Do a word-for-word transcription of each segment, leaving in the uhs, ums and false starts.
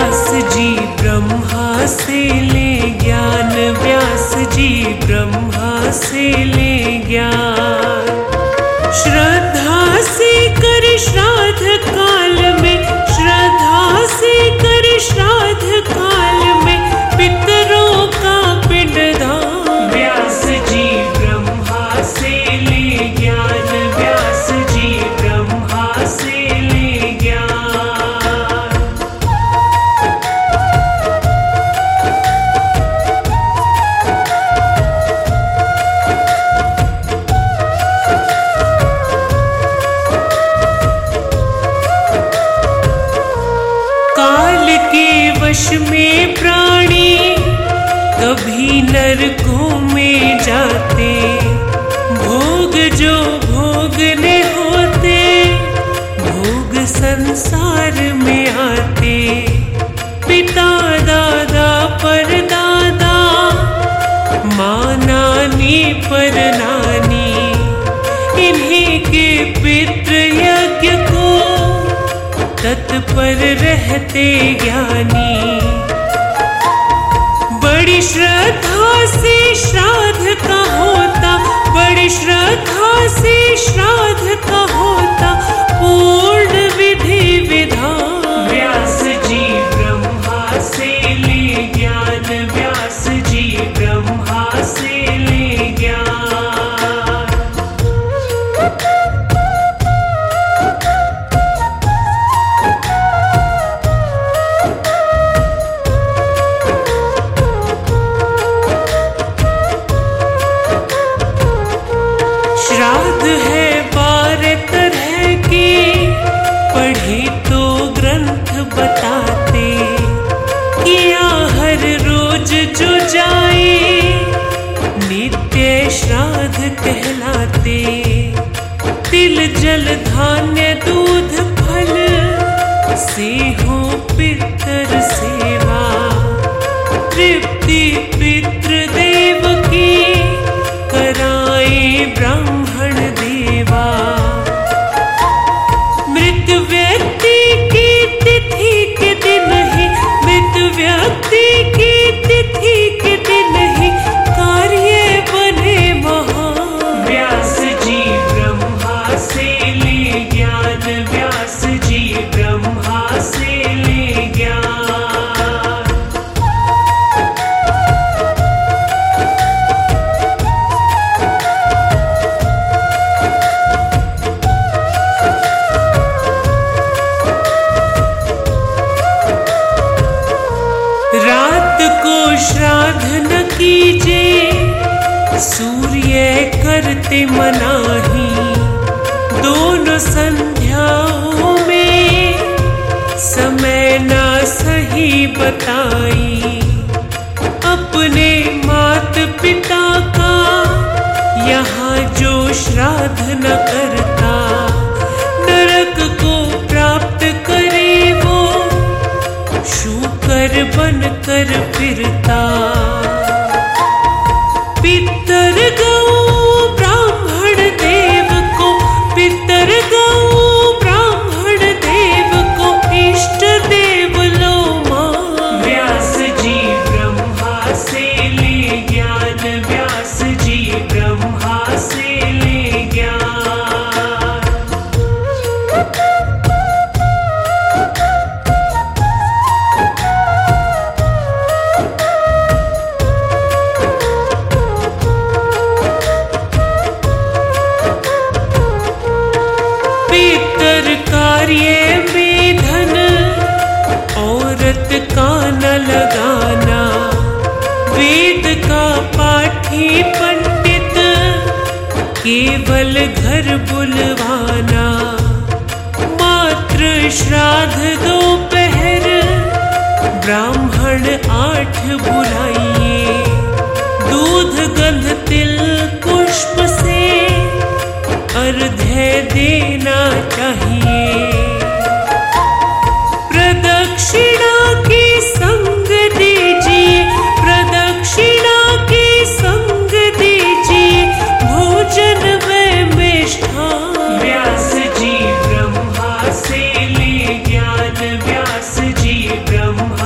व्यास जी ब्रह्मा से ले ज्ञान, व्यास जी ब्रह्मा से ले ज्ञान। श्रद्धा से कर श्राद्ध काल में, श्रद्धा से कर श्राद्ध काल में पितरों का पिंडदान। व्यास जी ब्रह्मा से ले ज्ञान, व्यास जी ब्रह्मा से ले ज्ञान। वश में प्राणी कभी नरकों में जाते, भोग जो भोगने होते भोग संसार में आते। पिता दादा पर दादा, माँ नानी पर नानी, इन्हीं के पितृ यज्ञ को तत्पर रहते ज्ञानी। बड़ी श्रद्धा से श्राद्ध का होता, बड़ी श्रद्धा से श्राद्ध का होता पूर्ण विधि विधान। व्यास जी ब्रह्मा से ले ज्ञान, व्यास जी ब्रह्मा से ले ज्ञान। श्राद्ध है बारह तरह के, पढ़े तो ग्रंथ बताते। किया हर रोज जो जाए नित्य श्राद्ध कहलाते। तिल जल धान्य दूध फल से हो पितर सेवा। तृप्ति पितृदेव की कराए ब्राह्मण देवा। मृत व्यक्ति की तिथि के दिन ही, मृत व्यक्ति की तिथि के दिन ही कार्य बने महान। व्यास जी ब्रह्मा से ले ज्ञान, व्यास जी ब्रह्मा से ले ज्ञान। रात को श्राद्ध न कीजे, सूर्य करते मनाही। दोनों संध्याओं में समय ना सही बताई। अपने मात पिता का यहाँ जो श्राद्ध न करता, नरक को प्राप्त करे वो शूकर बन कर फिरता। पितर गौ ब्राह्मण देव को, पितर गौ ब्राह्मण देव को इष्ट देव लो मान। व्यास जी ब्रह्मा से ले ज्ञान, व्यास जी ब्रह्मा से ले ज्ञान। पितर कार्य में धन औरत का न लगाना। वेद का पाठी पंडित केवल घर बुलवाना। मात्र श्राद्ध दोपहर ब्राह्मण आठ बुलाइए। दूध गंध तिल पुष्प से अर्घ्य देना चाहिए। प्रदक्षिणा के संग दीजिए, प्रदक्षिणा के संग दीजिए भोजन व मिष्ठान। व्यास जी ब्रह्मा से ले ज्ञान, व्यास जी ब्रह्मा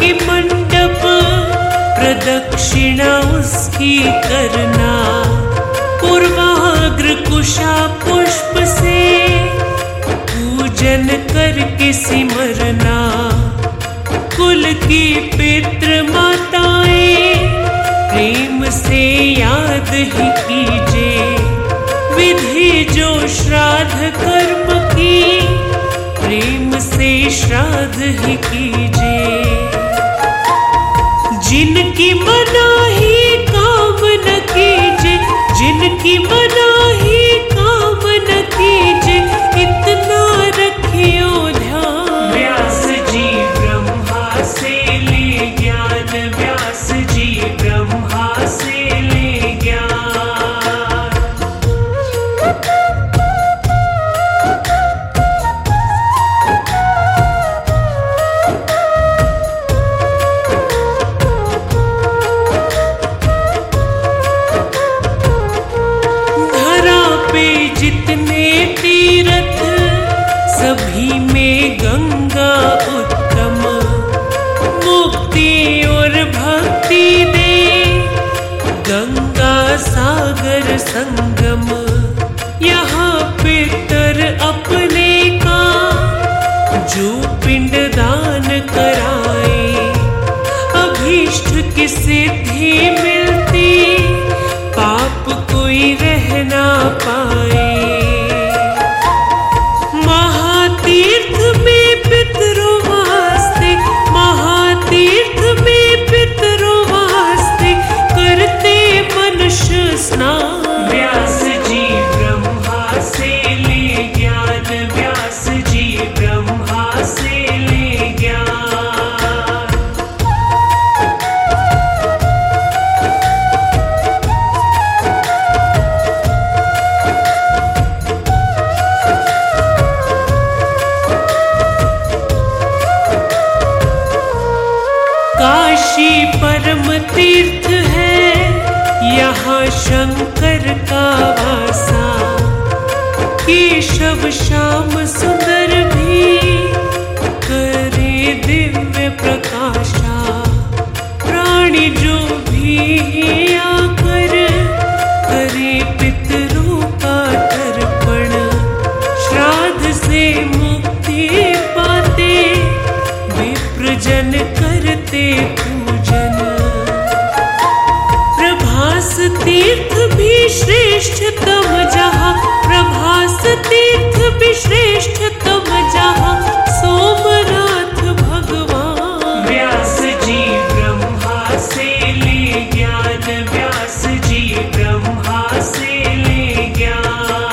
मंडप प्रदक्षिणा उसकी करना, पूर्वाग्र कुशा पुष्प से पूजन करके सिमरना, कुल की पितृ माताएं प्रेम से याद ही कीजे, विधि जो श्राद्ध कर्म की प्रेम से श्राद्ध ही कीजे, जिनकी मनाही काम न कीजे, जिनकी मनाही काम न कीजे, इतना रखियो ध्यान। व्यास जी ब्रह्मा से ले ज्ञान, व्यास जी ब्रह्मा से ले ज्ञान। जितने तीर्थ सभी में गंगा उत्तम, मुक्ति और भक्ति दे गंगा सागर संगम। यहाँ पितर अपने का जो पिंड दान कराए, अभीष्ट की सिद्धि मिलती, पाप कोई रह ना पाए। महातीर्थ में पितरों वास्ते, महातीर्थ में पितरों वास्ते करते मनुष्य स्नान। व्यास जी ब्रह्मा से ले ज्ञान, व्यास जी ब्रह्मा से ले ज्ञान। काशी परम तीर्थ है, यहाँ शंकर का वासा, केशव श्याम सुंदर भी करे दिव्य प्रकाशा। प्राणी जो भी आकर करे पितरों का तर्पण, श्राद्ध से मुक्ति पाते विप्रजन करते पूजन। प्रभास तीर्थ भी श्रेष्ठतम जहाँ, प्रभास तीर्थ भी श्रेष्ठतम जहाँ, सोमनाथ भगवान। व्यास जी ब्रह्मा से ले ज्ञान, व्यास जी ब्रह्मा से ले ज्ञान।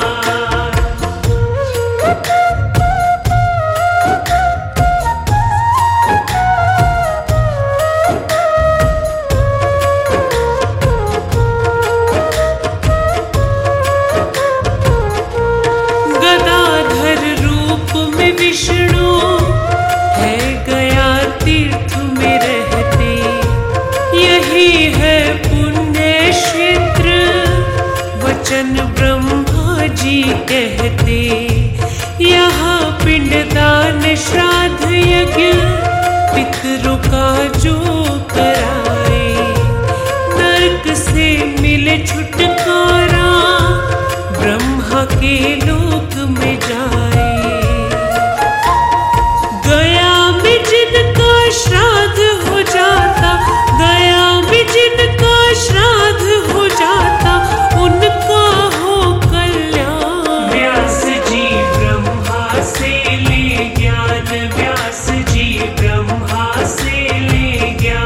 विष्णु है गया तीर्थ में रहते, यही है पुण्य क्षेत्र, वचन ब्रह्मा जी कहते। यहाँ पिंडदान श्राद्ध यज्ञ पितरों का जो कराए, नरक से मिले छुटकारा, ब्रह्मा के लोक में जाए। श्राद्ध हो जाता, गया में जिनका श्राद्ध हो जाता, उनका हो कल्याण। व्यास जी ब्रह्मा से ले ज्ञान, व्यास जी ब्रह्मा से ले ज्ञान।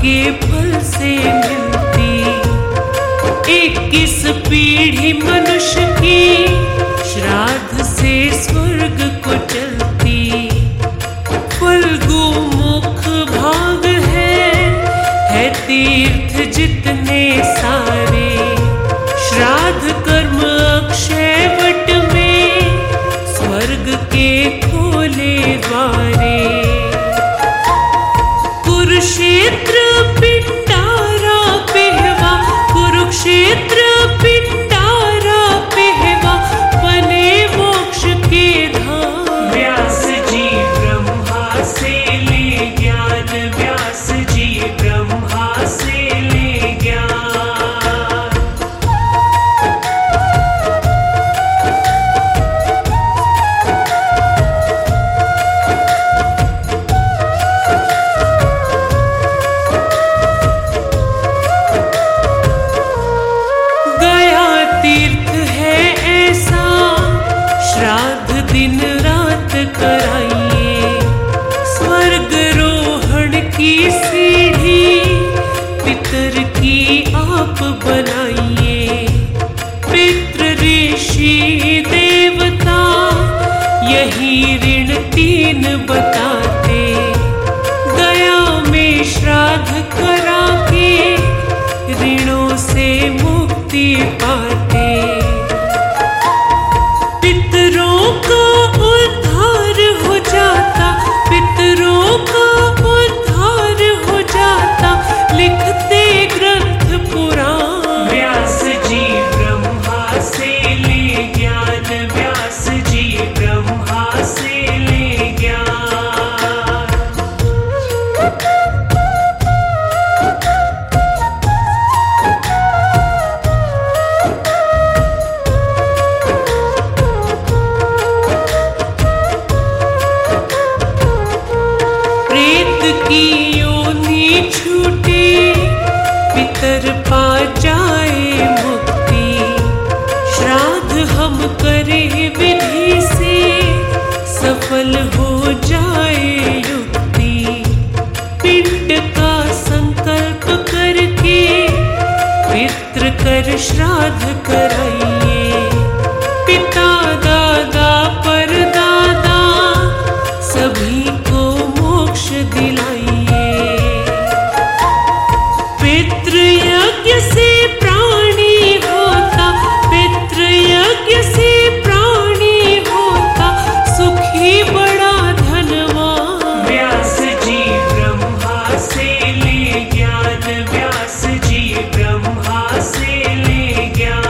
के फल से मिलती। इक्कीस पीढ़ी मनुष्य की श्राद्ध से स्वर्ग को चलती। फल्गु मुख भाग है, है तीर्थ जितने सारे। श्राद्ध कर्म अक्षय वट में, स्वर्ग के खोले द्वारे। कुरुक्षेत्र पिंडारा पेहवा, कुरुक्षेत्र पिंडारा पेहवा, बने मोक्ष के धाम। व्यास जी ब्रह्मा से ले ज्ञान, व्यास जी ब्रह्मा से ले ज्ञान। दिन रात कराइए, स्वर्ग रोहण की सीढ़ी पितर की आप बनाइए। पितृ ऋषि देवता यही ऋण तीन बताते। गया में श्राद्ध करा के ऋणों से मुक्ति पाते। पितरों का उद्धार हो जाता, पितरों का उद्धार हो जाता, लिखते ग्रंथ पुराण। व्यास जी ब्रह्मा से ले ज्ञान, व्यास जी ब्रह्मा से ले ज्ञान। की योनि छूटे, पितर पा जाए मुक्ति। श्राद्ध हम करें विधि से, सफल हो जाए युक्ति। पिंड का संकल्प करके पितृ कर श्राद्ध कराइए। पिता दादा परदादा सभी को मोक्ष दिलाइए। पितृयज्ञ से प्राणी होता, पितृयज्ञ से प्राणी होता, सुखी बड़ा धनवान। व्यास जी ब्रह्मा से ले ज्ञान, व्यास जी ब्रह्मा से ले ज्ञान।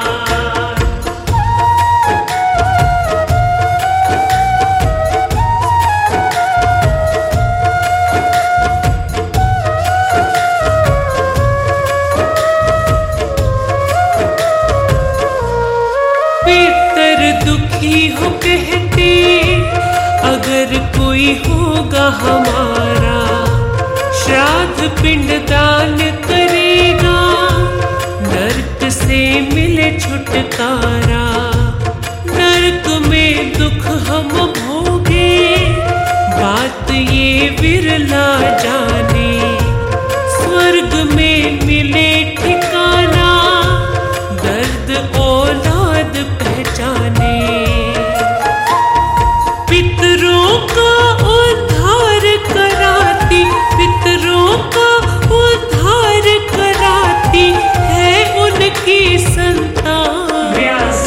पितर दुखी हो कहते, अगर कोई होगा हमारा, श्राद्ध पिंड दान करेगा, नरक से मिले छुटकारा। नरक में दुख हम भोगे, बात ये विरला जाने। स्वर्ग में मिले ठिकाना, दर्द औलाद पहचाने। पितरों का उद्धार कराती, पितरों का उद्धार कराती है उनकी संतान। व्यास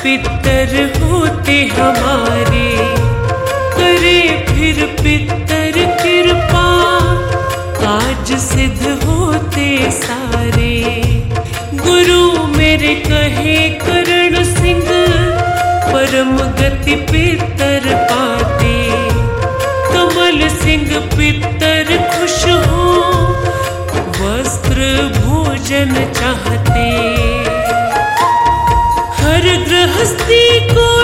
पितर होते हमारे, करे फिर पितर कृपा, काज सिद्ध होते सारे। गुरु मेरे कहे करण सिंह, परम गति पितर पाते। कमल सिंह पितर खुश हो, वस्त्र भोजन चाहते। हर गृहस्थी को